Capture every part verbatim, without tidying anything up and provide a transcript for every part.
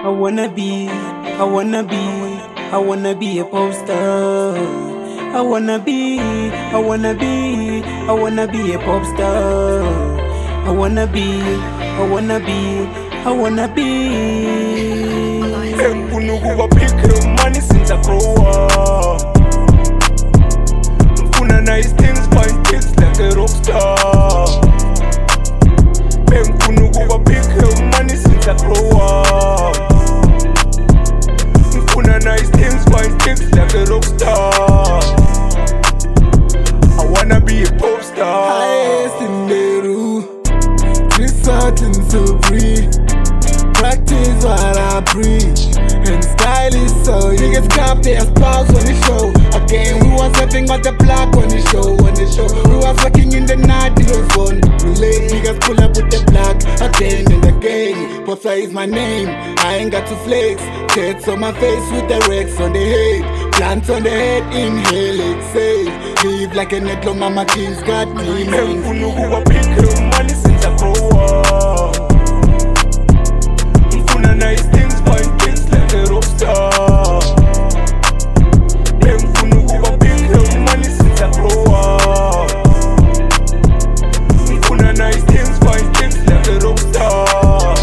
I wanna be, I wanna be, I wanna be a poster. I wanna be, I wanna be, I wanna be a pop star. I wanna be, I wanna be, I wanna be. Nkunu kuba big money since I grow up. Nkuna nice things, find things like a rock star. Nkunu kuba big money since I grow up. Nkuna nice things, find things like a rock star. I wanna be a pop star. Highest in the room, resort so free. Practice what I preach, and style is so niggas cop their spouse on the show. Again, we was stepping on the block on the show, on the show. We was working in the night, it was fun. Relate, niggas pull up with the black again and again. Popstar is my name, I ain't got to flex. Tits on my face with the Rex on the head. Plants on the head, inhale, exhale. Live like a netlo, mama king's got me. Nkunu kuba big money since I grow up. Nkuna nice things, find things like a rock star. Nkunu kuba big money since I grow up. Nkuna nice things, find things like a rock star.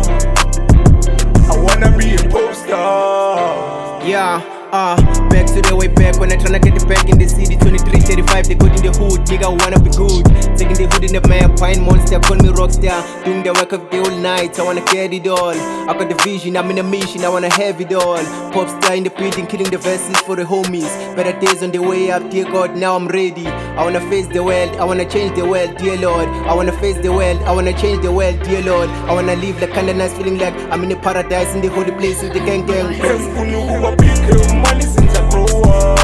I wanna be a pop star. Yeah, uh, back to the way back when I tryna get it back in the city. Twenty-three, thirty-five, they good in the hood, nigga wanna be good. Taking the hood in the map, pine monster, call me rockstar. Doing the work of the whole night, I wanna get it all. I got the vision, I'm in a mission, I wanna have it all. Pop star in the building, killing the verses for the homies. Better days on the way up, dear God, now I'm ready. I wanna face the world, I wanna change the world, dear Lord. I wanna face the world, I wanna change the world, dear Lord. I wanna live like kinda nice, feeling like I'm in a paradise in the holy place with the gang gang. Nkunu kuba big money since I grow up.